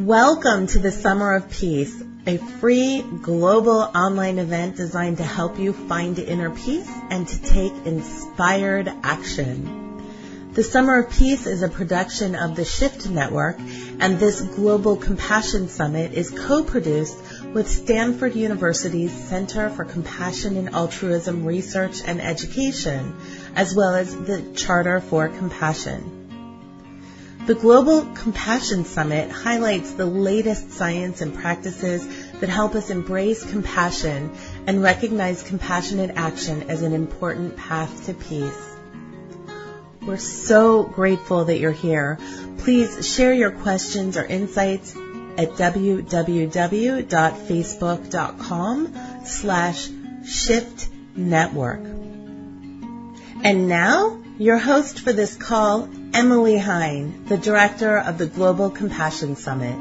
Welcome to the Summer of Peace, a free global online event designed to help you find inner peace and to take inspired action. The Summer of Peace is a production of the Shift Network, and this Global Compassion Summit is co-produced with Stanford University's Center for Compassion and Altruism Research and Education, as well as the Charter for Compassion. The Global Compassion Summit highlights the latest science and practices that help us embrace compassion and recognize compassionate action as an important path to peace. We're so grateful that you're here. Please share your questions or insights at www.facebook.com/shiftnetwork. And now, your host for this call, Emily Hein, the director of the Global Compassion Summit.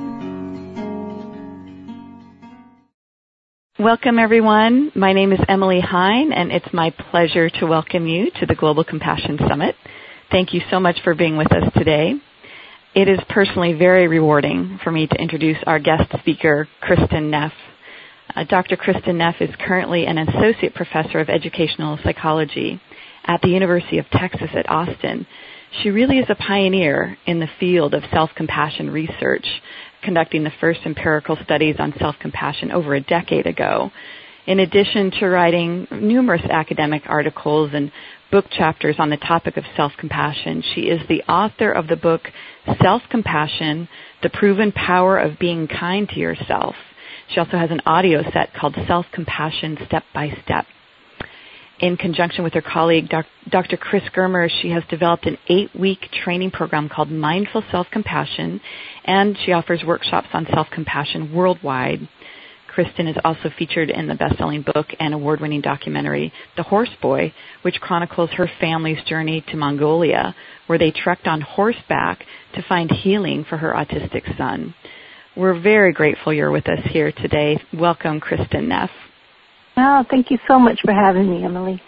Welcome, everyone. My name is Emily Hein, and it's my pleasure to welcome you to the Global Compassion Summit. Thank you so much for being with us today. It is personally very rewarding for me to introduce our guest speaker, Kristin Neff. Dr. Kristin Neff is currently an associate professor of educational psychology at the University of Texas at Austin. She really is a pioneer in the field of self-compassion research, conducting the first empirical studies on self-compassion over a decade ago. In addition to writing numerous academic articles and book chapters on the topic of self-compassion, she is the author of the book Self-Compassion, The Proven Power of Being Kind to Yourself. She also has an audio set called Self-Compassion Step by Step. In conjunction with her colleague, Dr. Chris Germer, she has developed an 8-week training program called Mindful Self-Compassion, and she offers workshops on self-compassion worldwide. Kristin is also featured in the best-selling book and award-winning documentary, The Horse Boy, which chronicles her family's journey to Mongolia, where they trekked on horseback to find healing for her autistic son. We're very grateful you're with us here today. Welcome, Kristin Neff. Oh, thank you so much for having me, Emily.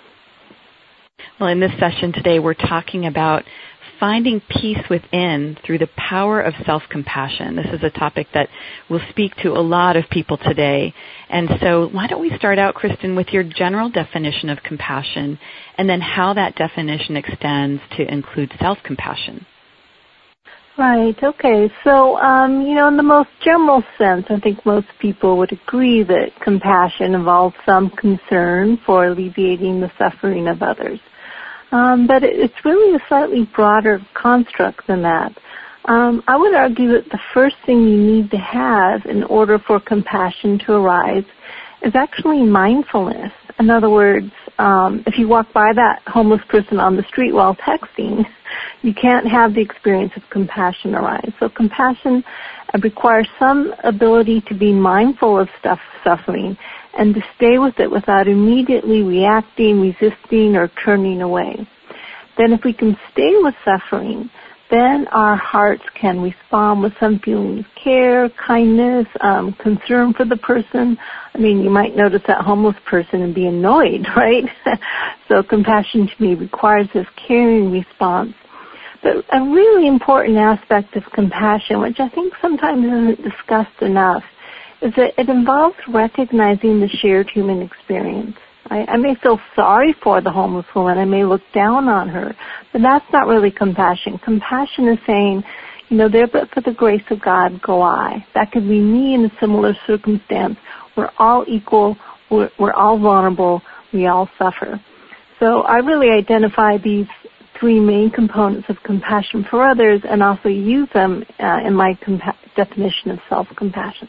Well, in this session today, we're talking about finding peace within through the power of self-compassion. This is a topic that will speak to a lot of people today. And so why don't we start out, Kristin, with your general definition of compassion and then how that definition extends to include self-compassion. Right, okay. So, in the most general sense, I think most people would agree that compassion involves some concern for alleviating the suffering of others. But it's really a slightly broader construct than that. I would argue that the first thing you need to have in order for compassion to arise is actually mindfulness. In other words, if you walk by that homeless person on the street while texting, you can't have the experience of compassion arise. So compassion requires some ability to be mindful of suffering and to stay with it without immediately reacting, resisting, or turning away. Then if we can stay with suffering, then our hearts can respond with some feeling of care, kindness, concern for the person. I mean, you might notice that homeless person and be annoyed, right? So compassion to me requires this caring response. But a really important aspect of compassion, which I think sometimes isn't discussed enough, is that it involves recognizing the shared human experience. I may feel sorry for the homeless woman. I may look down on her. But that's not really compassion. Compassion is saying, there but for the grace of God go I. That could be me in a similar circumstance. We're all equal. We're all vulnerable. We all suffer. So I really identify these three main components of compassion for others and also use them in my definition of self-compassion.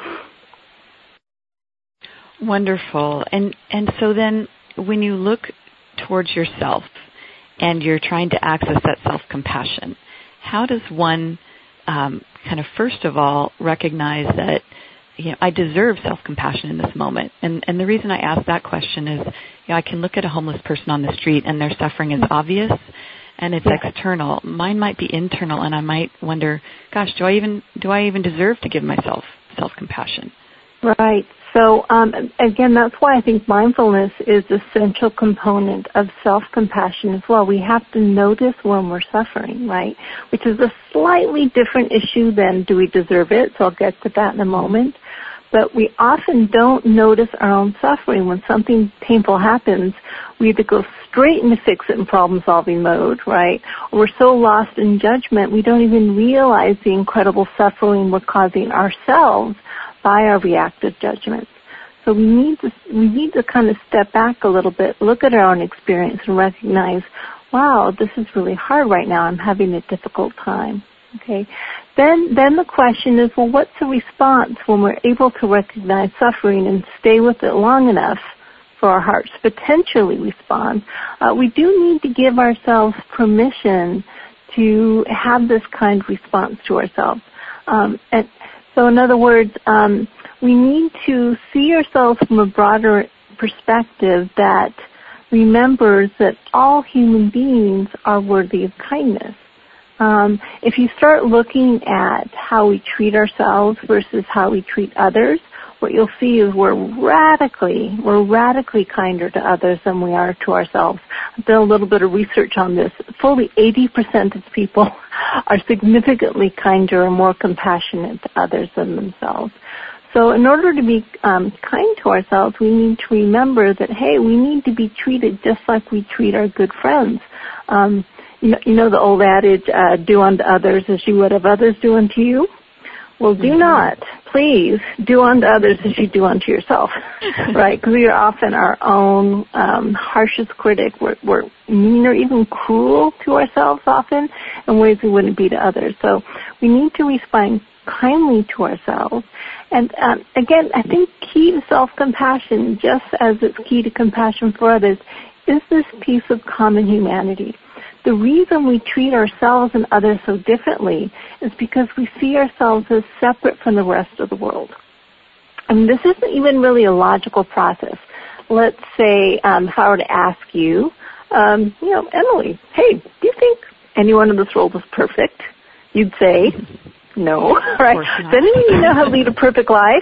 Wonderful. And so then when you look towards yourself and you're trying to access that self-compassion, how does one kind of first of all recognize that I deserve self-compassion in this moment? And the reason I ask that question is I can look at a homeless person on the street and their suffering is obvious and it's external. Mine might be internal, and I might wonder, gosh, do I even deserve to give myself self-compassion? Right. So again, that's why I think mindfulness is an essential component of self-compassion as well. We have to notice when we're suffering, right? Which is a slightly different issue than do we deserve it, so I'll get to that in a moment. But we often don't notice our own suffering. When something painful happens, we either go straight into fix-it and problem-solving mode, right? Or we're so lost in judgment, we don't even realize the incredible suffering we're causing ourselves by our reactive judgments. So we need to kind of step back a little bit, look at our own experience and recognize, wow, this is really hard right now. I'm having a difficult time. Okay. Then the question is, well, what's the response when we're able to recognize suffering and stay with it long enough for our hearts to potentially respond? We do need to give ourselves permission to have this kind of response to ourselves. And so in other words, we need to see ourselves from a broader perspective that remembers that all human beings are worthy of kindness. If you start looking at how we treat ourselves versus how we treat others, what you'll see is we're radically kinder to others than we are to ourselves. I've done a little bit of research on this. Fully 80% of people are significantly kinder and more compassionate to others than themselves. So in order to be kind to ourselves, we need to remember that, hey, we need to be treated just like we treat our good friends. You know the old adage, do unto others as you would have others do unto you? Well, do not, please, do unto others as you do unto yourself, right? Because we are often our own harshest critic. We're mean or even cruel to ourselves often in ways we wouldn't be to others. So we need to respond kindly to ourselves. And again, I think key to self-compassion, just as it's key to compassion for others, is this piece of common humanity. The reason we treat ourselves and others so differently is because we see ourselves as separate from the rest of the world. I mean, this isn't even really a logical process. Let's say if I were to ask you, Emily, hey, do you think anyone in this world is perfect? You'd say, no, right? Does anyone know how to lead a perfect life?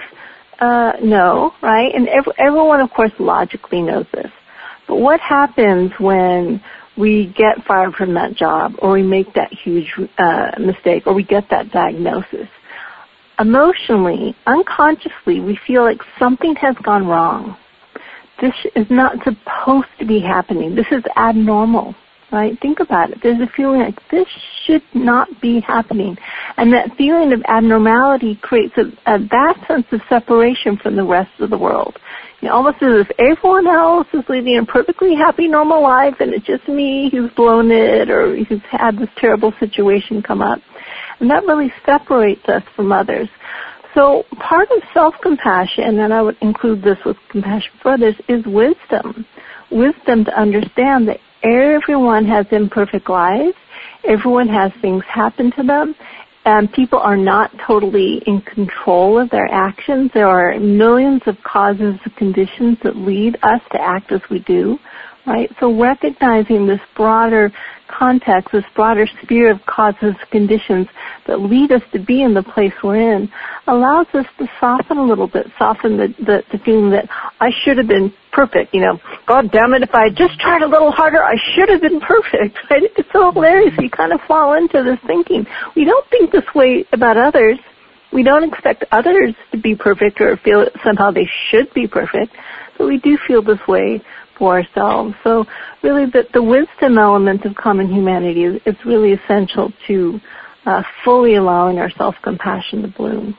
No, right? And everyone, of course, logically knows this. But what happens when we get fired from that job, or we make that huge mistake, or we get that diagnosis? Emotionally, unconsciously, we feel like something has gone wrong. This is not supposed to be happening. This is abnormal, right? Think about it. There's a feeling like this should not be happening. And that feeling of abnormality creates a vast sense of separation from the rest of the world. You know, almost as if everyone else is leading a perfectly happy, normal life, and it's just me who's blown it or who's had this terrible situation come up. And that really separates us from others. So part of self-compassion, and I would include this with compassion for others, is wisdom. Wisdom to understand that everyone has imperfect lives. Everyone has things happen to them. And people are not totally in control of their actions. There are millions of causes and conditions that lead us to act as we do, right? So recognizing this broader context, this broader sphere of causes and conditions that lead us to be in the place we're in, allows us to soften a little bit, soften the feeling that I should have been perfect. You know, God damn it, if I just tried a little harder, I should have been perfect, right? It's so hilarious. You kind of fall into this thinking. We don't think this way about others. We don't expect others to be perfect or feel that somehow they should be perfect, but we do feel this way for ourselves. So really the wisdom element of common humanity is really essential to fully allowing our self-compassion to bloom.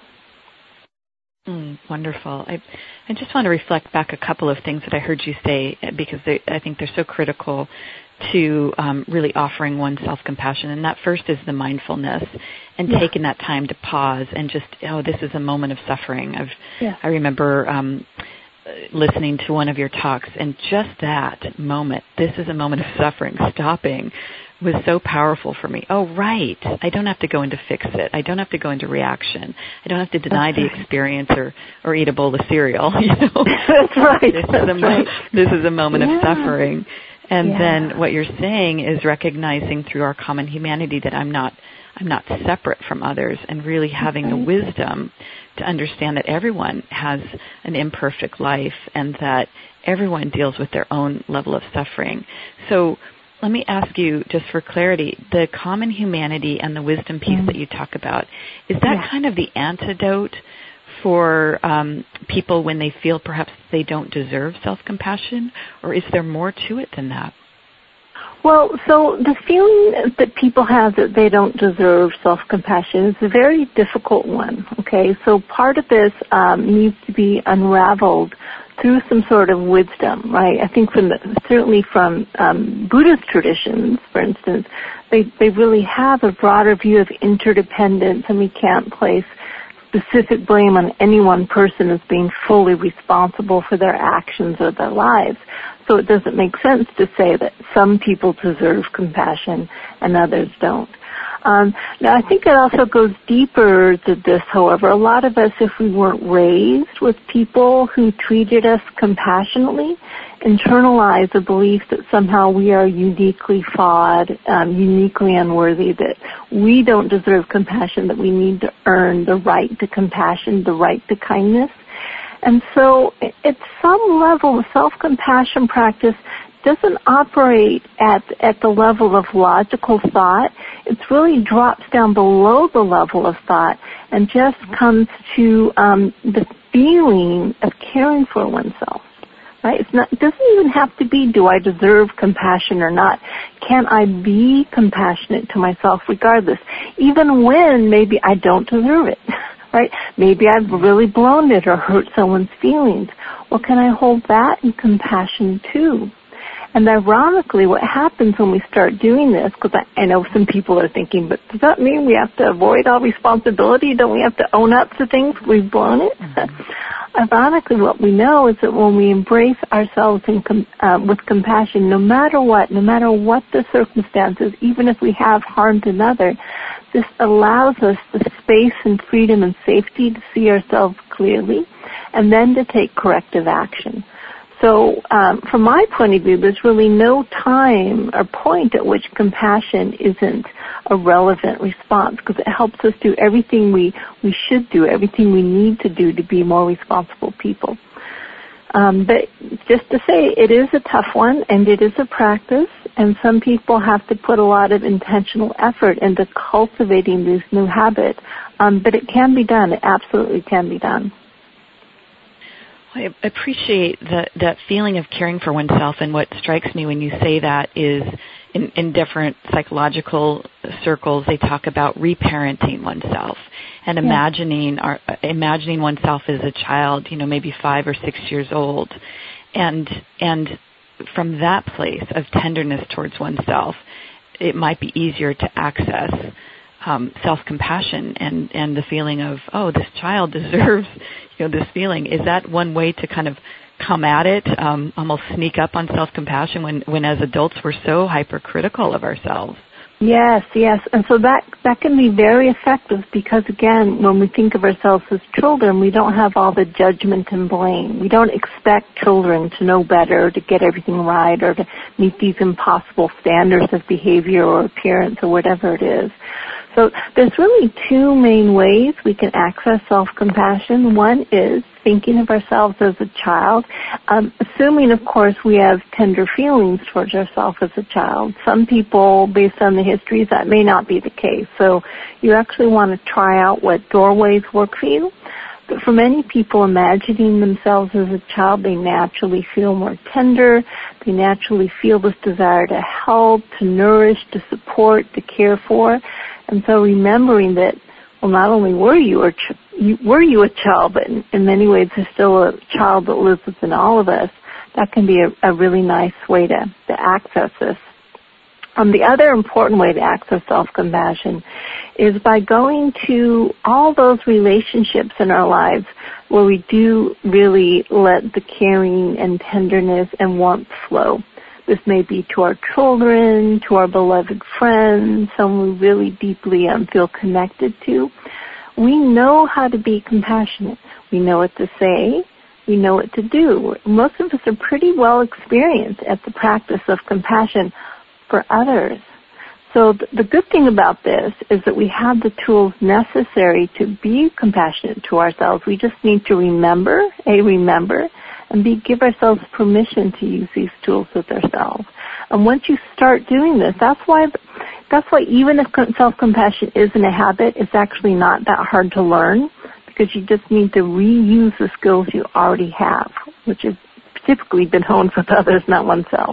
Wonderful. I just want to reflect back a couple of things that I heard you say, because I think they're so critical to really offering one self-compassion. And that first is the mindfulness and taking that time to pause and just, this is a moment of suffering. I remember listening to one of your talks, and just that moment, this is a moment of suffering, stopping, was so powerful for me. Oh, right. I don't have to go into fix it. I don't have to go into reaction. I don't have to deny the experience or eat a bowl of cereal. You know? That's right. This is a moment of suffering. And then what you're saying is recognizing through our common humanity that I'm not separate from others, and really having the wisdom to understand that everyone has an imperfect life and that everyone deals with their own level of suffering. So let me ask you, just for clarity, the common humanity and the wisdom piece that you talk about, is that kind of the antidote for people when they feel perhaps they don't deserve self-compassion, or is there more to it than that? Well, so the feeling that people have that they don't deserve self-compassion is a very difficult one, okay? So part of this needs to be unraveled through some sort of wisdom, right? I think certainly from Buddhist traditions, for instance, they really have a broader view of interdependence, and we can't place specific blame on any one person as being fully responsible for their actions or their lives. So it doesn't make sense to say that some people deserve compassion and others don't. Now, I think it also goes deeper than this, however. A lot of us, if we weren't raised with people who treated us compassionately, internalize a belief that somehow we are uniquely flawed, uniquely unworthy, that we don't deserve compassion, that we need to earn the right to compassion, the right to kindness. And so at some level, the self-compassion practice doesn't operate at the level of logical thought. It really drops down below the level of thought and just comes to the feeling of caring for oneself. Right? It doesn't even have to be, do I deserve compassion or not? Can I be compassionate to myself regardless, even when maybe I don't deserve it? Right? Maybe I've really blown it or hurt someone's feelings. Well, can I hold that in compassion too? And ironically, what happens when we start doing this, because I know some people are thinking, but does that mean we have to avoid all responsibility? Don't we have to own up to things? We've blown it? Ironically, what we know is that when we embrace ourselves with compassion, no matter what the circumstances, even if we have harmed another, this allows us the space and freedom and safety to see ourselves clearly and then to take corrective action. So from my point of view, there's really no time or point at which compassion isn't a relevant response, because it helps us do everything we should do, everything we need to do to be more responsible people. But just to say, it is a tough one, and it is a practice, and some people have to put a lot of intentional effort into cultivating this new habit. But it can be done. It absolutely can be done. I appreciate that feeling of caring for oneself, and what strikes me when you say that is in different psychological circles, they talk about reparenting oneself and imagining oneself as a child, maybe 5 or 6 years old. And from that place of tenderness towards oneself, it might be easier to access self-compassion and the feeling of, oh, this child deserves, this feeling. Is that one way to kind of come at it, almost sneak up on self-compassion when as adults we're so hypercritical of ourselves? Yes. And so that can be very effective because, again, when we think of ourselves as children, we don't have all the judgment and blame. We don't expect children to know better, to get everything right, or to meet these impossible standards of behavior or appearance or whatever it is. So there's really two main ways we can access self-compassion. One is thinking of ourselves as a child, assuming, of course, we have tender feelings towards ourselves as a child. Some people, based on the histories, that may not be the case. So you actually want to try out what doorways work for you. But for many people, imagining themselves as a child, they naturally feel more tender. They naturally feel this desire to help, to nourish, to support, to care for. And so remembering that, well, not only were you a child, but in many ways there's still a child that lives within all of us, that can be a really nice way to access this. The other important way to access self-compassion is by going to all those relationships in our lives where we do really let the caring and tenderness and warmth flow. This may be to our children, to our beloved friends, someone we really deeply feel connected to. We know how to be compassionate. We know what to say. we know what to do. Most of us are pretty well experienced at the practice of compassion for others. So the good thing about this is that we have the tools necessary to be compassionate to ourselves. We just need to remember, and B, give ourselves permission to use these tools with ourselves. And once you start doing this, that's why even if self-compassion isn't a habit, it's actually not that hard to learn, because you just need to reuse the skills you already have, which has typically been honed with others, not oneself.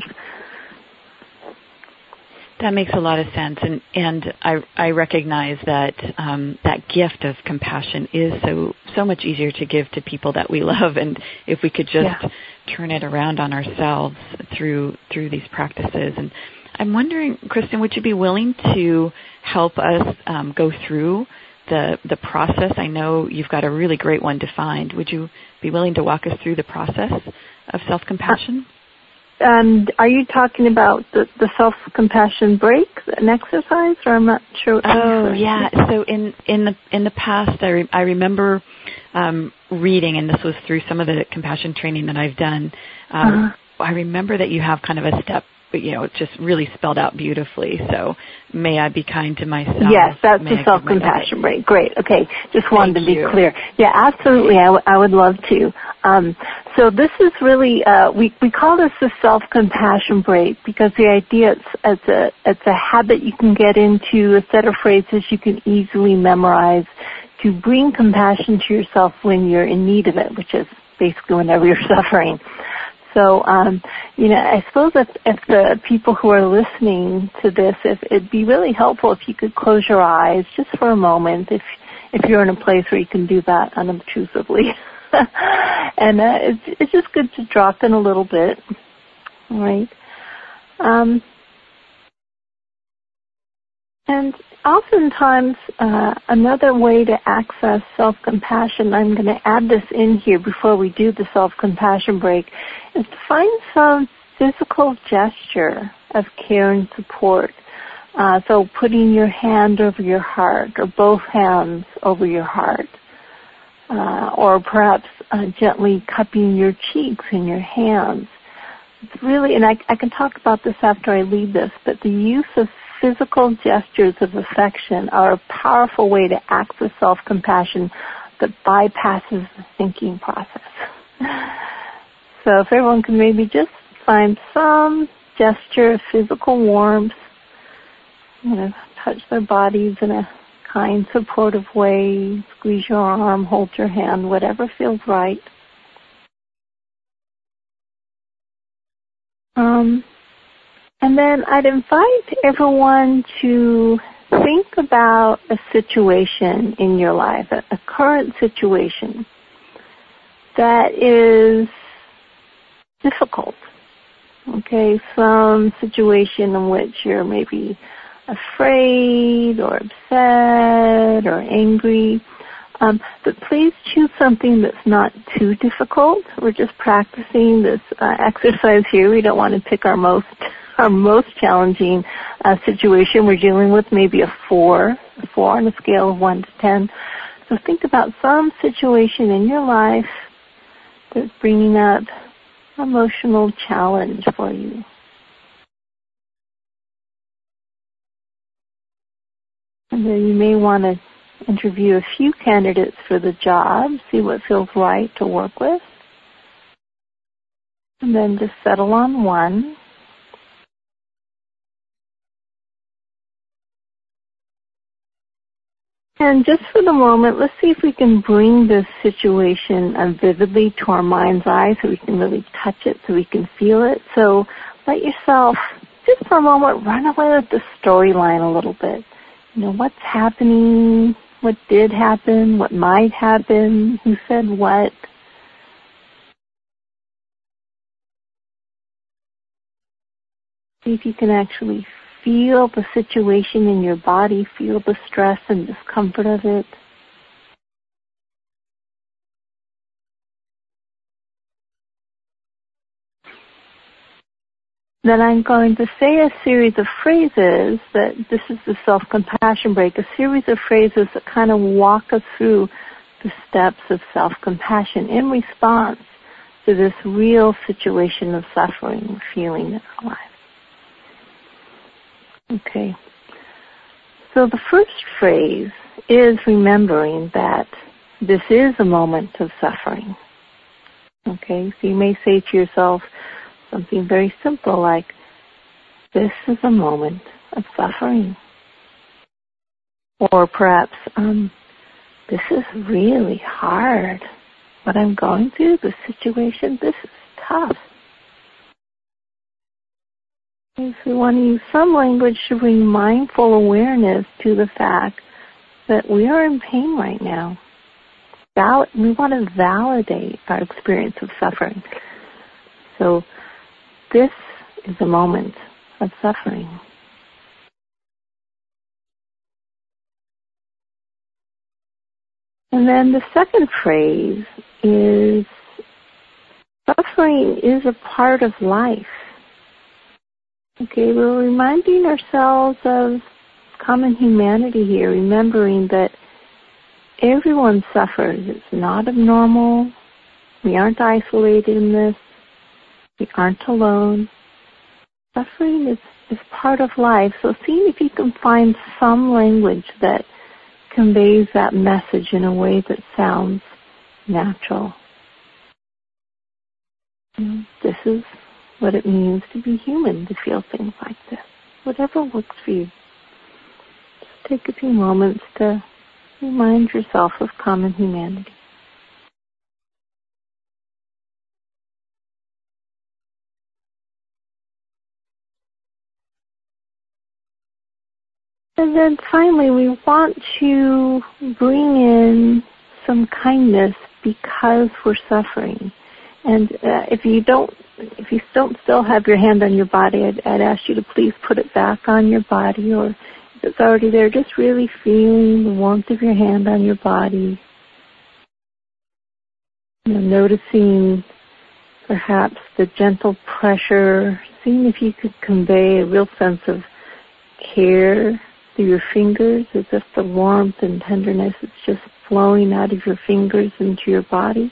That makes a lot of sense, and I recognize that that gift of compassion is so much easier to give to people that we love, and if we could just turn it around on ourselves through these practices. And I'm wondering, Kristen, would you be willing to help us go through the process? I know you've got a really great one defined. Would you be willing to walk us through the process of self-compassion? Are you talking about the self-compassion break, an exercise, or I'm not sure? Oh, yeah. So in the past, I remember reading, and this was through some of the compassion training that I've done. I remember that you have kind of a step, just really spelled out beautifully. So may I be kind to myself? Yes, that's the self-compassion break. Great. Okay. Just wanted to be clear. Yeah, absolutely. I would love to. So this is really, we call this the self-compassion break because the idea it's a habit you can get into, a set of phrases you can easily memorize to bring compassion to yourself when you're in need of it, which is basically whenever you're suffering. So, I suppose if the people who are listening to this, if it'd be really helpful if you could close your eyes just for a moment, if you're in a place where you can do that unobtrusively. And it's just good to drop in a little bit. All right. And oftentimes, another way to access self-compassion, I'm going to add this in here before we do the self-compassion break, is to find some physical gesture of care and support. So putting your hand over your heart or both hands over your heart. Or perhaps gently cupping your cheeks in your hands. It's really, and I can talk about this after I leave this, but the use of physical gestures of affection are a powerful way to access self-compassion that bypasses the thinking process. So if everyone can maybe just find some gesture of physical warmth, touch their bodies in a kind, supportive way, squeeze your arm, hold your hand, whatever feels right. And then I'd invite everyone to think about a situation in your life, a current situation that is difficult. Okay, some situation in which you're maybe afraid or upset or angry. But please choose something that's not too difficult. We're just practicing this exercise here. We don't want to pick our most challenging situation. We're dealing with maybe a 4 on a scale of 1 to 10. So think about some situation in your life that's bringing up emotional challenge for you. And then you may want to interview a few candidates for the job, see what feels right to work with, and then just settle on one. And just for the moment, let's see if we can bring this situation vividly to our mind's eye so we can really touch it, so we can feel it. So let yourself, just for a moment, run away with the storyline a little bit. What's happening, what did happen, what might happen, who said what. See if you can actually feel the situation in your body, feel the stress and discomfort of it. Then I'm going to say a series of phrases that, this is the self-compassion break, a series of phrases that kind of walk us through the steps of self-compassion in response to this real situation of suffering we're feeling in our lives. Okay. So the first phrase is remembering that this is a moment of suffering. Okay, so you may say to yourself something very simple like, this is a moment of suffering. Or perhaps, this is really hard. What I'm going through, the situation, this is tough. If we want to use some language to bring mindful awareness to the fact that we are in pain right now. We want to validate our experience of suffering. So this is a moment of suffering. And then the second phrase is, suffering is a part of life. Okay, we're reminding ourselves of common humanity here, remembering that everyone suffers. It's not abnormal. We aren't isolated in this. We aren't alone. Suffering is part of life. So seeing if you can find some language that conveys that message in a way that sounds natural. This is what it means to be human, to feel things like this. Whatever works for you. Just take a few moments to remind yourself of common humanity. And then finally, we want to bring in some kindness because we're suffering. And if you don't still have your hand on your body, I'd ask you to please put it back on your body, or if it's already there, just really feeling the warmth of your hand on your body. Noticing perhaps the gentle pressure, seeing if you could convey a real sense of care through your fingers, as if the warmth and tenderness is just flowing out of your fingers into your body.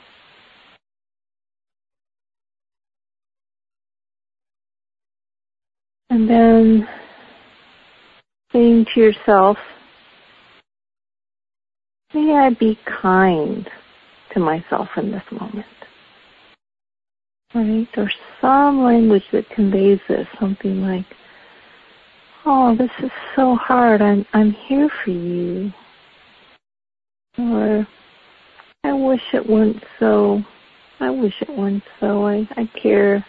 And then saying to yourself, may I be kind to myself in this moment. Right? Or some language that conveys this, something like, oh, this is so hard, I'm here for you. Or, I wish it weren't so, I care.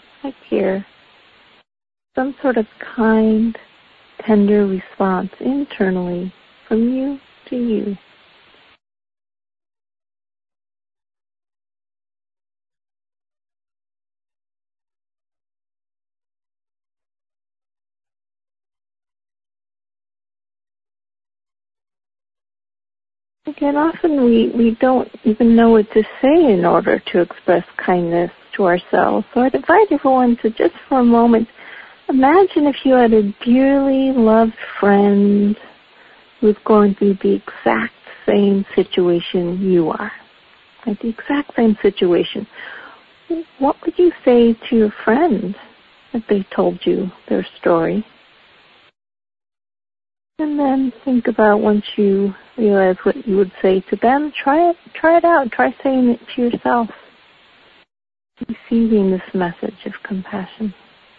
Some sort of kind, tender response internally from you to you. Again, often we don't even know what to say in order to express kindness to ourselves. So I'd invite everyone to just for a moment imagine if you had a dearly loved friend who's going through the exact same situation you are. Like the exact same situation. What would you say to your friend if they told you their story? And then think about, once you realize what you would say to them, try it out. Try saying it to yourself. Receiving this message of compassion.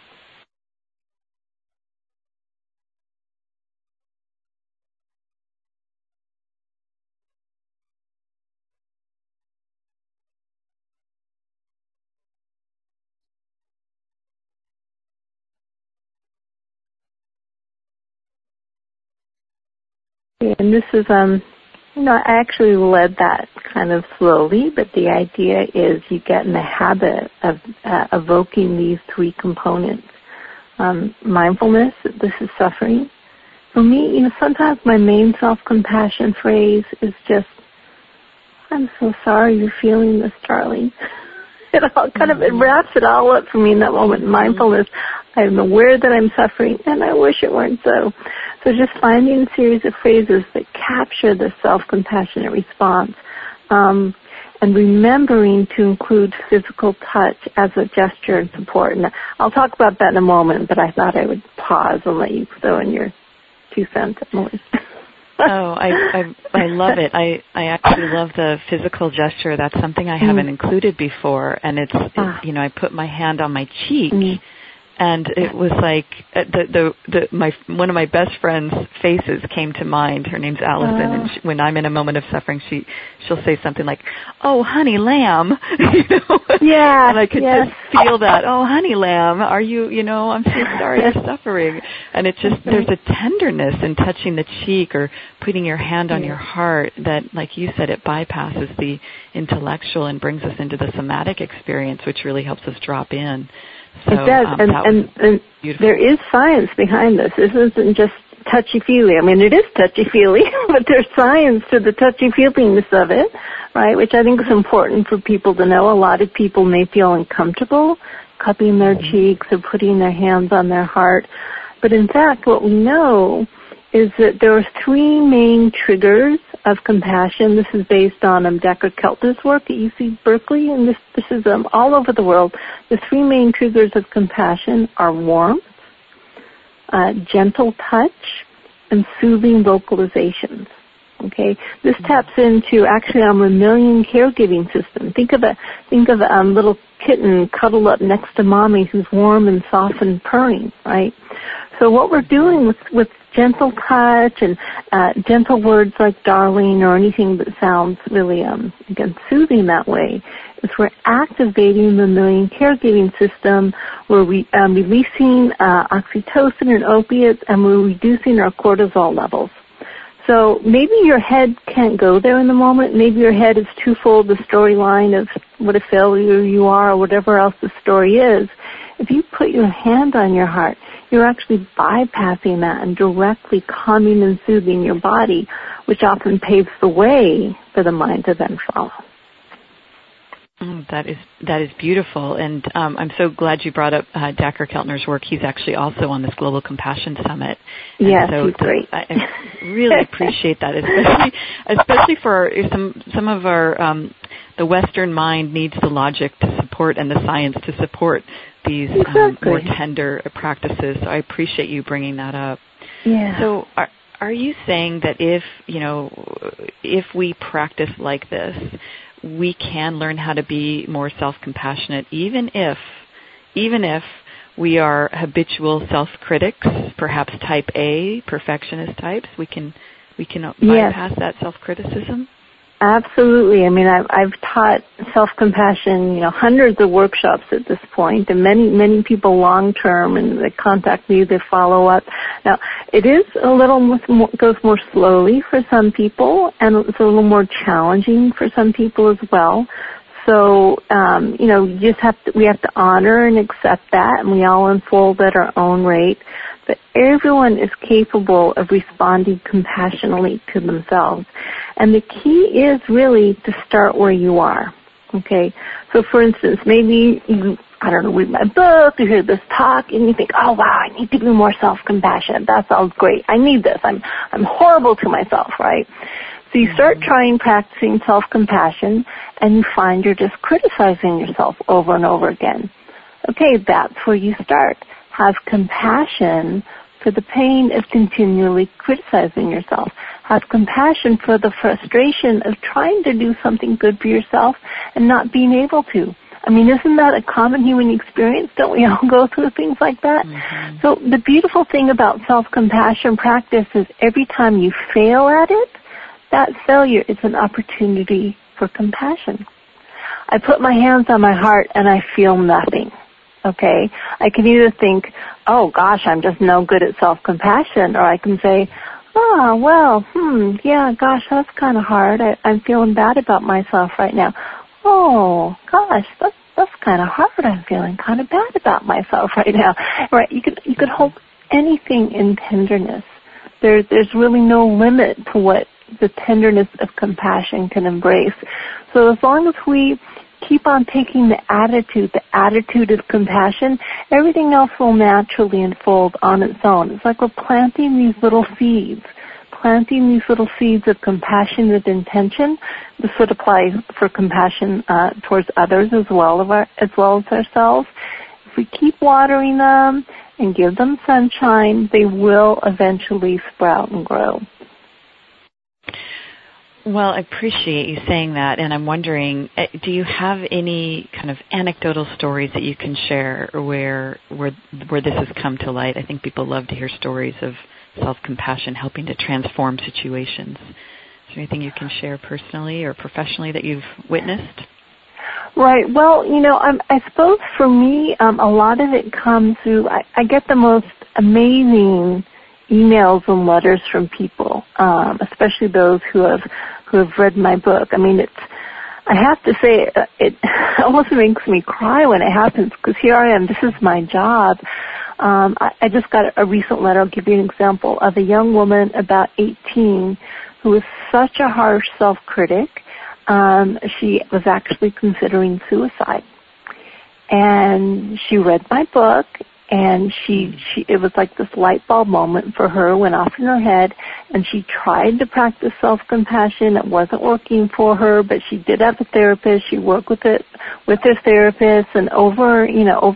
And this is, I actually led that kind of slowly, but the idea is you get in the habit of evoking these three components. Mindfulness, this is suffering. For me, sometimes my main self-compassion phrase is just, I'm so sorry you're feeling this, darling. It wraps it all up for me in that moment. Mindfulness, I'm aware that I'm suffering, and I wish it weren't so. So just finding a series of phrases that capture the self-compassionate response. and remembering to include physical touch as a gesture and support. And I'll talk about that in a moment, but I thought I would pause and let you throw in your 2 cents, Emily. Oh, I love it. I actually love the physical gesture. That's something I haven't included before, and it's I put my hand on my cheek. And it was like one of my best friend's faces came to mind. Her name's Allison, and when I'm in a moment of suffering, she'll say something like, "Oh, honey lamb," Yeah. And I could just feel that. "Oh, honey lamb, are you? I'm so sorry you're suffering." And it's just there's a tenderness in touching the cheek or putting your hand on your heart that, like you said, it bypasses the intellectual and brings us into the somatic experience, which really helps us drop in. So, it does, and there is science behind this. This isn't just touchy-feely. I mean, it is touchy-feely, but there's science to the touchy-feeliness of it, right, which I think is important for people to know. A lot of people may feel uncomfortable cupping their cheeks or putting their hands on their heart. But in fact, what we know is that there are 3 main triggers of compassion. This is based on Dacher Keltner's work at UC Berkeley, and this is all over the world. The 3 main triggers of compassion are warmth, gentle touch, and soothing vocalizations. Okay, this taps into actually our mammalian caregiving system. Think of a little kitten cuddled up next to mommy who's warm and soft and purring, right? So what we're doing with gentle touch and gentle words like darling or anything that sounds really again soothing that way is we're activating the mammalian caregiving system. We're releasing oxytocin and opiates, and we're reducing our cortisol levels. So maybe your head can't go there in the moment. Maybe your head is too full of the storyline of what a failure you are or whatever else the story is. If you put your hand on your heart, you're actually bypassing that and directly calming and soothing your body, which often paves the way for the mind to then follow. That is beautiful, and I'm so glad you brought up Dacher Keltner's work. He's actually also on this Global Compassion Summit. Yes, he's great. I really appreciate that, especially for some of our the Western mind needs the logic to support and the science to support these more tender practices. So I appreciate you bringing that up. Yeah. So are you saying that if we practice like this, we can learn how to be more self-compassionate, even if we are habitual self-critics, perhaps type A, perfectionist types? We can bypass that self-criticism? Absolutely. I mean, I've taught self-compassion, hundreds of workshops at this point, and many people long-term, and they contact me, they follow up. Now, it is a little goes more slowly for some people, and it's a little more challenging for some people as well. So, we have to honor and accept that, and we all unfold at our own rate. But everyone is capable of responding compassionately to themselves. And the key is really to start where you are. Okay? So for instance, maybe you, read my book, you hear this talk, and you think, oh wow, I need to be more self-compassionate. That sounds great. I need this. I'm horrible to myself, right? So you start practicing self-compassion, and you find you're just criticizing yourself over and over again. Okay, that's where you start. Have compassion for the pain of continually criticizing yourself. Have compassion for the frustration of trying to do something good for yourself and not being able to. I mean, isn't that a common human experience? Don't we all go through things like that? Mm-hmm. So the beautiful thing about self-compassion practice is every time you fail at it, that failure is an opportunity for compassion. I put my hands on my heart and I feel nothing. Okay, I can either think, oh gosh, I'm just no good at self-compassion, or I can say, yeah, gosh, that's kind of hard. I'm feeling bad about myself right now. Oh gosh, that's kind of hard. I'm feeling kind of bad about myself right now. Right? You could hold anything in tenderness. There's really no limit to what the tenderness of compassion can embrace. So as long as we keep on taking the attitude of compassion, everything else will naturally unfold on its own. It's like we're planting these little seeds planting these little seeds of compassionate intention. This would apply for compassion towards others as well as ourselves. If we keep watering them and give them sunshine, they will eventually sprout and grow. Well, I appreciate you saying that, and I'm wondering, do you have any kind of anecdotal stories that you can share where this has come to light? I think people love to hear stories of self-compassion helping to transform situations. Is there anything you can share personally or professionally that you've witnessed? Right. Well, I suppose for me, a lot of it comes through, I get the most amazing emails and letters from people, especially those who have read my book. I mean, I have to say, it almost makes me cry when it happens, because here I am, this is my job. I just got a recent letter, I'll give you an example, of a young woman about 18 who was such a harsh self-critic, she was actually considering suicide. And she read my book, and it was like this light bulb moment for her, went off in her head, and she tried to practice self-compassion. It wasn't working for her, but she did have a therapist. She worked with her therapist, and over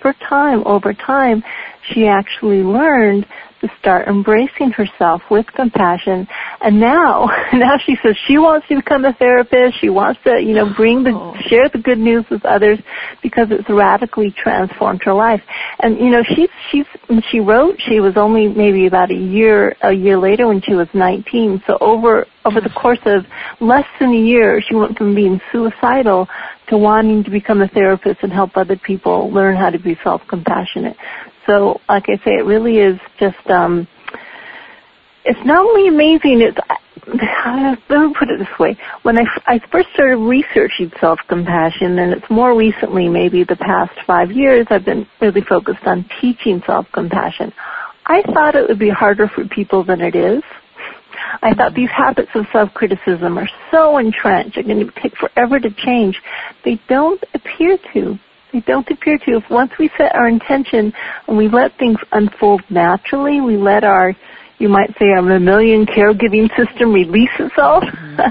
time, she actually learned to start embracing herself with compassion. And now she says she wants to become a therapist. She wants to, share the good news with others, because it's radically transformed her life. And, when she wrote, she was only maybe about a year later when she was 19. So over the course of less than a year, she went from being suicidal to wanting to become a therapist and help other people learn how to be self-compassionate. So, like I say, it really is just, it's not only amazing, let me put it this way. When I first started researching self-compassion, and it's more recently, maybe the past 5 years, I've been really focused on teaching self-compassion. I thought it would be harder for people than it is. I thought these habits of self-criticism are so entrenched, and it would take forever to change. They don't appear to. If once we set our intention and we let things unfold naturally, we let you might say, our mammalian caregiving system release itself,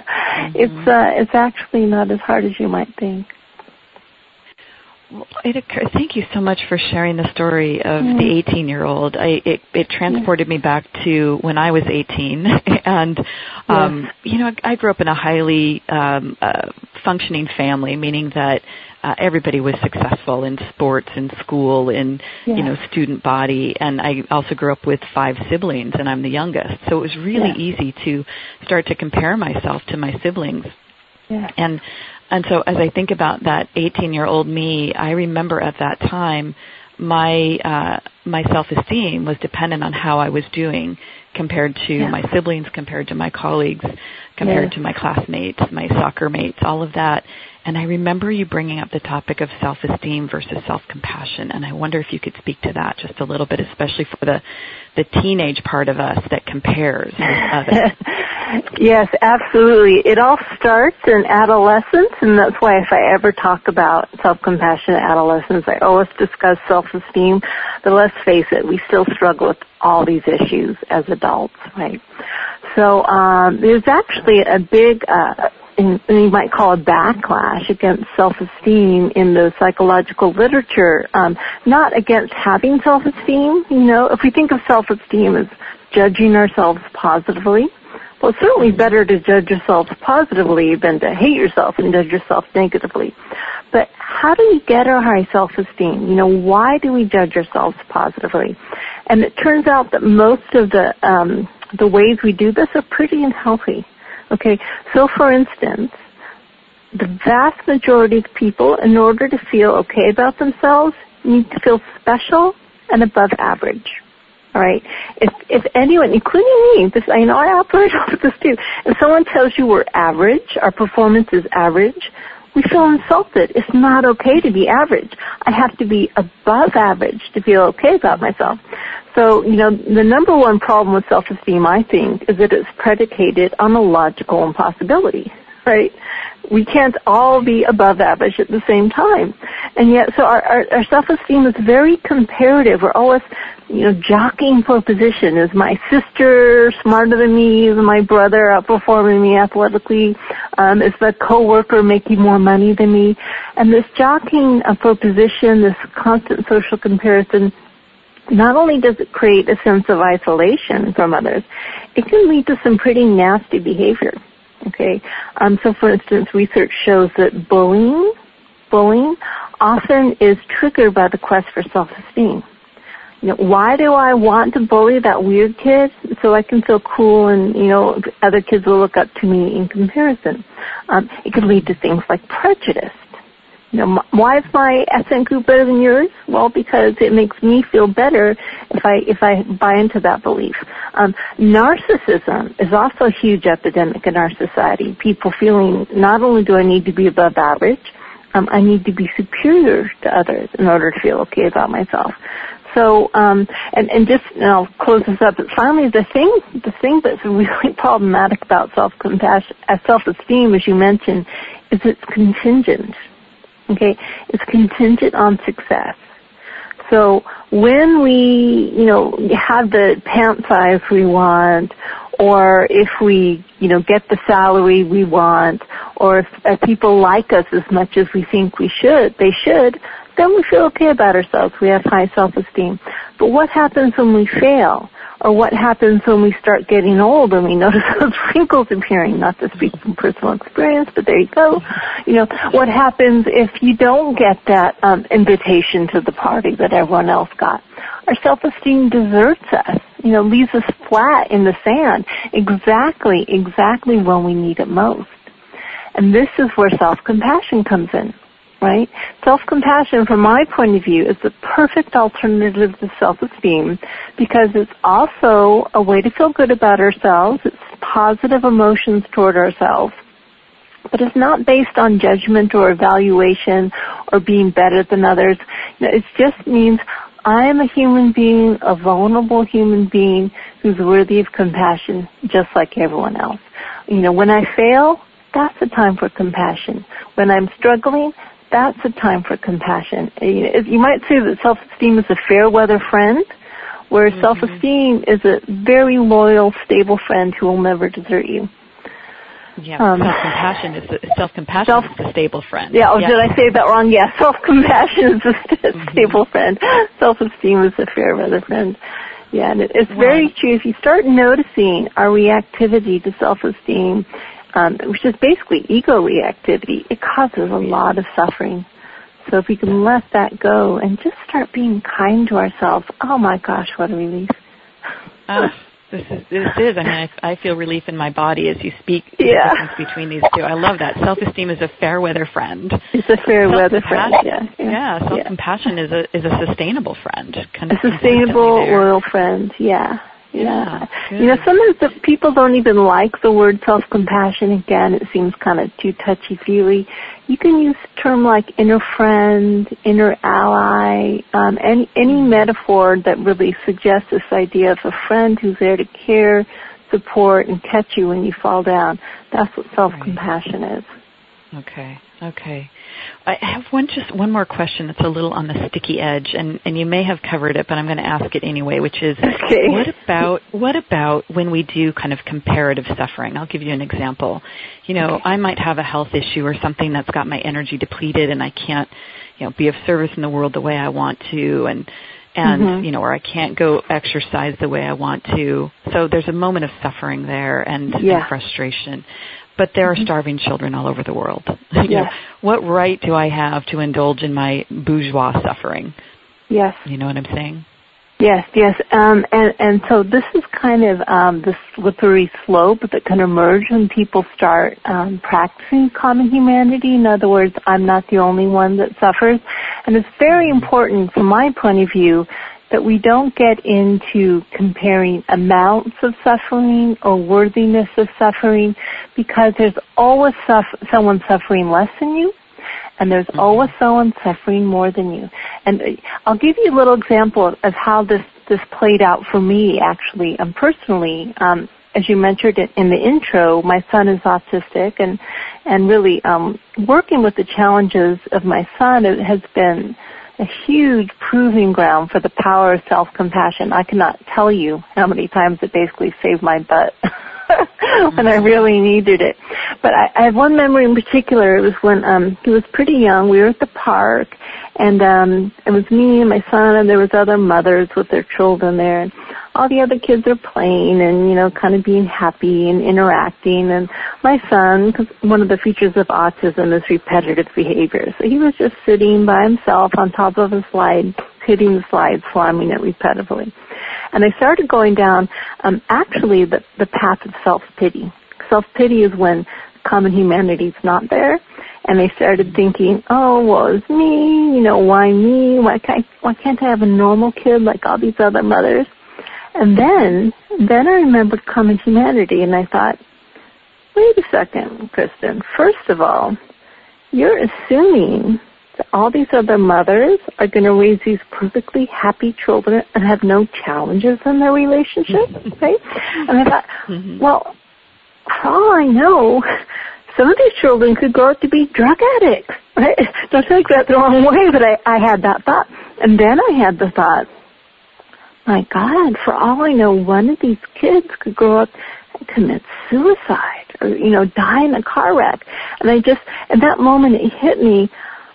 it's actually not as hard as you might think. Well, thank you so much for sharing the story of the 18-year-old. It transported me back to when I was 18, and I grew up in a highly functioning family, meaning that everybody was successful in sports, in school, in student body, and I also grew up with 5 siblings, and I'm the youngest, so it was really easy to start to compare myself to my siblings. And so as I think about that 18-year-old me, I remember at that time my self-esteem was dependent on how I was doing compared to my siblings, compared to my colleagues, compared to my classmates, my soccer mates, all of that. And I remember you bringing up the topic of self-esteem versus self-compassion, and I wonder if you could speak to that just a little bit, especially for the teenage part of us that compares with others. Yes, absolutely. It all starts in adolescence, and that's why if I ever talk about self-compassion in adolescence, I always discuss self-esteem. But let's face it, we still struggle with all these issues as adults, right? So there's actually a big, you might call a backlash against self-esteem in the psychological literature, not against having self-esteem. If we think of self-esteem as judging ourselves positively, well, it's certainly better to judge yourself positively than to hate yourself and judge yourself negatively. But how do we get our high self-esteem? Why do we judge ourselves positively? And it turns out that most of the ways we do this are pretty unhealthy. Okay, so for instance, the vast majority of people, in order to feel okay about themselves, need to feel special and above average. All right. If anyone, including me, I know I operate off of this too. If someone tells you we're average, our performance is average, we feel insulted. It's not okay to be average. I have to be above average to feel okay about myself. So, the number one problem with self-esteem, I think, is that it's predicated on a logical impossibility, right? we can't all be above average at the same time. And yet, so our self-esteem is very comparative. We're always, jockeying for position. Is my sister smarter than me? Is my brother outperforming me athletically? Is the coworker making more money than me? And this jockeying for position, this constant social comparison, not only does it create a sense of isolation from others, it can lead to some pretty nasty behavior. Okay, so for instance, research shows that bullying often is triggered by the quest for self-esteem. Why do I want to bully that weird kid? So I can feel cool and, other kids will look up to me in comparison. It could lead to things like prejudice. Why is my ethnic group better than yours? Well, because it makes me feel better if I buy into that belief. Narcissism is also a huge epidemic in our society. People feeling not only do I need to be above average, I need to be superior to others in order to feel okay about myself. So, and just, I'll close this up. But finally, the thing that's really problematic about self-esteem, as you mentioned, is it's contingent. Okay, it's contingent on success. So when we, have the pant size we want, or if we, get the salary we want, or if people like us as much as we think they should, then we feel okay about ourselves. We have high self-esteem. But what happens when we fail? Or what happens when we start getting old and we notice those wrinkles appearing? Not to speak from personal experience, but there you go. What happens if you don't get that invitation to the party that everyone else got? Our self-esteem deserts us, leaves us flat in the sand, exactly when we need it most. And this is where self-compassion comes in. Right? Self-compassion, from my point of view, is the perfect alternative to self-esteem because it's also a way to feel good about ourselves. It's positive emotions toward ourselves. But it's not based on judgment or evaluation or being better than others. It just means I am a human being, a vulnerable human being who's worthy of compassion just like everyone else. When I fail, that's a time for compassion. When I'm struggling, that's a time for compassion. You might say that self-esteem is a fair weather friend, whereas self-esteem is a very loyal, stable friend who will never desert you. Yeah, self-compassion is the stable friend. Yeah, did I say that wrong? Yeah, self-compassion is a stable friend. Self-esteem is a fair weather friend. Yeah, and it's very true. If you start noticing our reactivity to self-esteem, which is basically ego reactivity, it causes a lot of suffering. So if we can let that go and just start being kind to ourselves, oh my gosh, what a relief. This is. I mean, I feel relief in my body as you speak. The difference between these two. I love that. Self-esteem is a fair weather friend. It's a fair weather friend. Yeah. Self-compassion is a sustainable friend. A sustainable, loyal friend. Yeah. Sometimes the people don't even like the word self-compassion. Again, it seems kind of too touchy-feely. You can use a term like inner friend, inner ally, any metaphor that really suggests this idea of a friend who's there to care, support, and catch you when you fall down. That's what self-compassion is. Okay. I have one more question that's a little on the sticky edge, and you may have covered it, but I'm going to ask it anyway, which is, what about when we do kind of comparative suffering? I'll give you an example. I might have a health issue or something that's got my energy depleted, and I can't, be of service in the world the way I want to, and or I can't go exercise the way I want to. So there's a moment of suffering there and frustration. But there are starving children all over the world. What right do I have to indulge in my bourgeois suffering? Yes. You know what I'm saying? Yes. And so this is kind of the slippery slope that can emerge when people start practicing common humanity. In other words, I'm not the only one that suffers. And it's very important, from my point of view, that we don't get into comparing amounts of suffering or worthiness of suffering, because there's always someone suffering less than you, and there's always someone suffering more than you. And I'll give you a little example of how this played out for me, actually, personally. as you mentioned it in the intro, my son is autistic, and really working with the challenges of my son has been a huge proving ground for the power of self-compassion. I cannot tell you how many times it basically saved my butt when I really needed it. But I have one memory in particular. It was when he was pretty young. We were at the park, and it was me and my son, and there was other mothers with their children there, and all the other kids are playing and, you know, kind of being happy and interacting. And my son, because one of the features of autism is repetitive behavior, so he was just sitting by himself on top of a slide, hitting the slide, slamming it repetitively. And I started going down, actually, the path of self-pity. Self-pity is when common humanity is not there. And I started thinking, oh, well, it's me, you know, why me? Why can't I have a normal kid like all these other mothers? And then I remembered common humanity, and I thought, wait a second, Kristen. First of all, you're assuming that all these other mothers are going to raise these perfectly happy children and have no challenges in their relationship, right? And I thought, well, for all I know, some of these children could grow up to be drug addicts, right? Don't take that the wrong way, but I had that thought. And then I had the thought, my God, for all I know, one of these kids could grow up and commit suicide or, you know, die in a car wreck. And at that moment it hit me,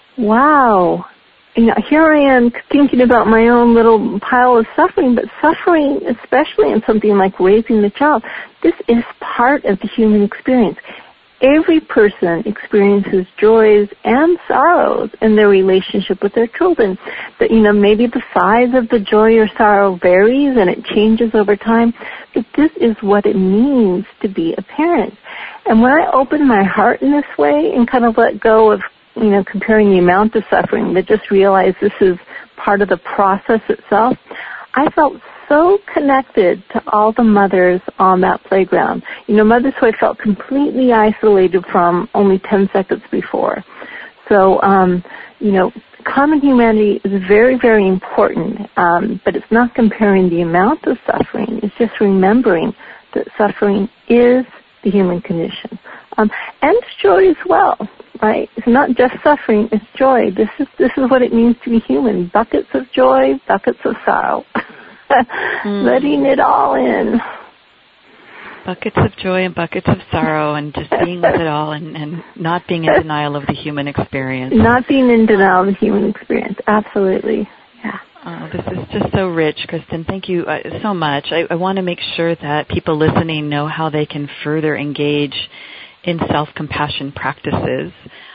wow, you know, here I am thinking about my own little pile of suffering, but suffering, especially in something like raising the child, this is part of the human experience. Every person experiences joys and sorrows in their relationship with their children. But, you know, maybe the size of the joy or sorrow varies and it changes over time, but this is what it means to be a parent. And when I open my heart in this way and kind of let go of, you know, comparing the amount of suffering, but just realize this is part of the process itself, I felt so connected to all the mothers on that playground. You know, mothers who I felt completely isolated from only 10 seconds before. So, you know, common humanity is very, very important, but it's not comparing the amount of suffering. It's just remembering that suffering is the human condition. And joy as well, right? It's not just suffering, it's joy. This is what it means to be human. Buckets of joy, buckets of sorrow. Letting it all in. Buckets of joy and buckets of sorrow, and just being with it all, and not being in denial of the human experience. Not being in denial of the human experience, absolutely. Yeah. Oh, this is just so rich, Kristen. Thank you so much. I want to make sure that people listening know how they can further engage in self-compassion practices.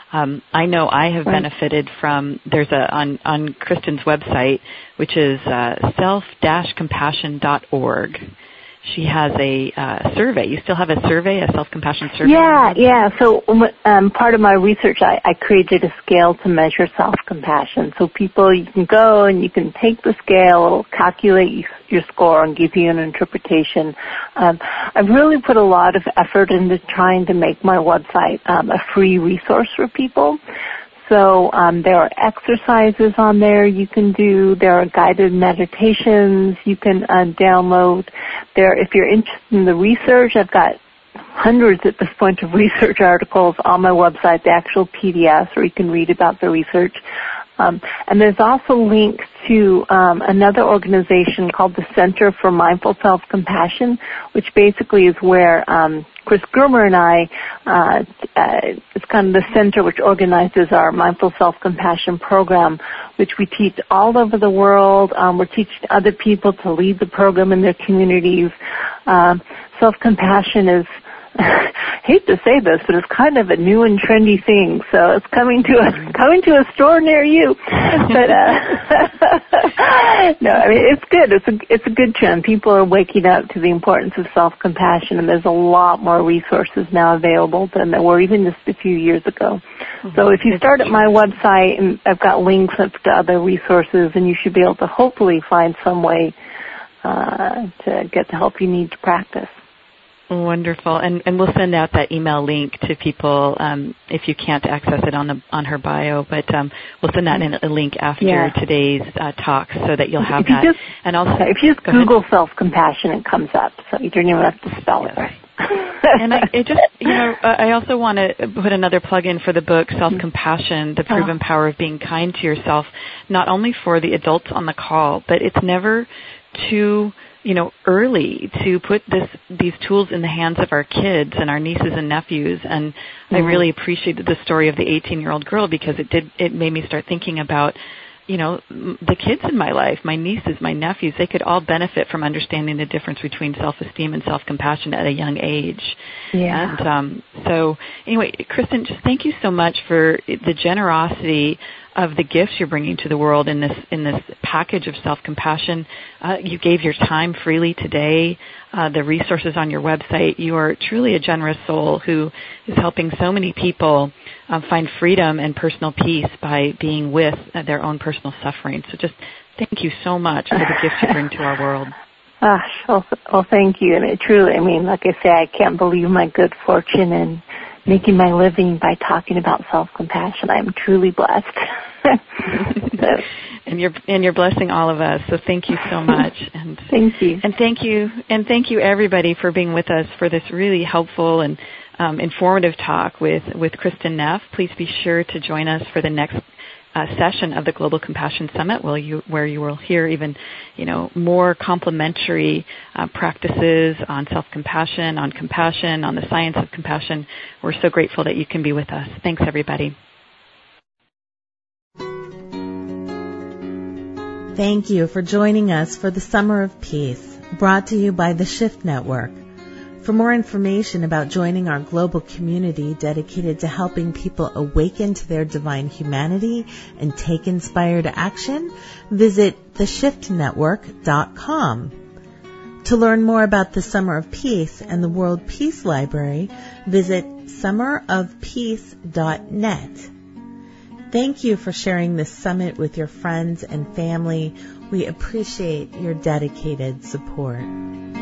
I know I have benefited from, on Kristen's website, which is self-compassion.org. She has a survey. You still have a survey, a self-compassion survey? Yeah. So part of my research, I created a scale to measure self-compassion. So people, you can go and you can take the scale, it'll calculate your score and give you an interpretation. I've really put a lot of effort into trying to make my website a free resource for people. So there are exercises on there you can do. There are guided meditations you can download. If you're interested in the research, I've got hundreds at this point of research articles on my website, the actual PDFs, where you can read about the research. And there's also links to another organization called the Center for Mindful Self-Compassion, which basically is where Chris Germer and I, it's kind of the center which organizes our Mindful Self-Compassion program, which we teach all over the world. We're teaching other people to lead the program in their communities. Self-compassion is, I hate to say this, but it's kind of a new and trendy thing. So it's coming to a store near you. But no, I mean it's good. It's a good trend. People are waking up to the importance of self-compassion, and there's a lot more resources now available than there were even just a few years ago. So if you start at my website, and I've got links up to other resources, and you should be able to hopefully find some way to get the help you need to practice. Wonderful, and we'll send out that email link to people if you can't access it on her bio. But we'll send that in a link after today's talk, so that you'll have that. And also, if you just Google self-compassion, it comes up, so you don't even have to spell it right. And I also want to put another plug in for the book, Self-Compassion, The Proven Power of Being Kind to Yourself, not only for the adults on the call, but it's never too early to put these tools in the hands of our kids and our nieces and nephews. And I really appreciated the story of the 18-year-old girl, because it made me start thinking about, the kids in my life, my nieces, my nephews, they could all benefit from understanding the difference between self-esteem and self-compassion at a young age. Yeah. And so anyway, Kristen, just thank you so much for the generosity of the gifts you're bringing to the world in this package of self-compassion. You gave your time freely today, the resources on your website. You are truly a generous soul who is helping so many people find freedom and personal peace by being with their own personal suffering. So just thank you so much for the gifts you bring to our world. Well, thank you. And it truly, like I say, I can't believe my good fortune in making my living by talking about self-compassion. I'm truly blessed. And you're blessing all of us. So thank you so much. And thank you. And thank you everybody for being with us for this really helpful and informative talk with Kristen Neff. Please be sure to join us for the next session of the Global Compassion Summit, where you will hear even more complementary practices on self-compassion, on compassion, on the science of compassion. We're so grateful that you can be with us. Thanks, everybody. Thank you for joining us for the Summer of Peace, brought to you by the Shift Network. For more information about joining our global community dedicated to helping people awaken to their divine humanity and take inspired action, visit theshiftnetwork.com. To learn more about the Summer of Peace and the World Peace Library, visit summerofpeace.net. Thank you for sharing this summit with your friends and family. We appreciate your dedicated support.